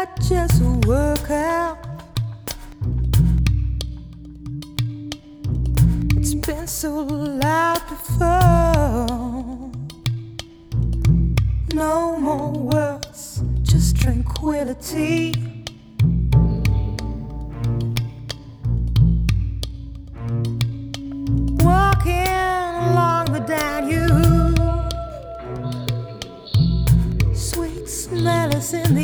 not just work out. It's been so loud before. No more words, just tranquility. Walking along the Danube, sweet smell is in the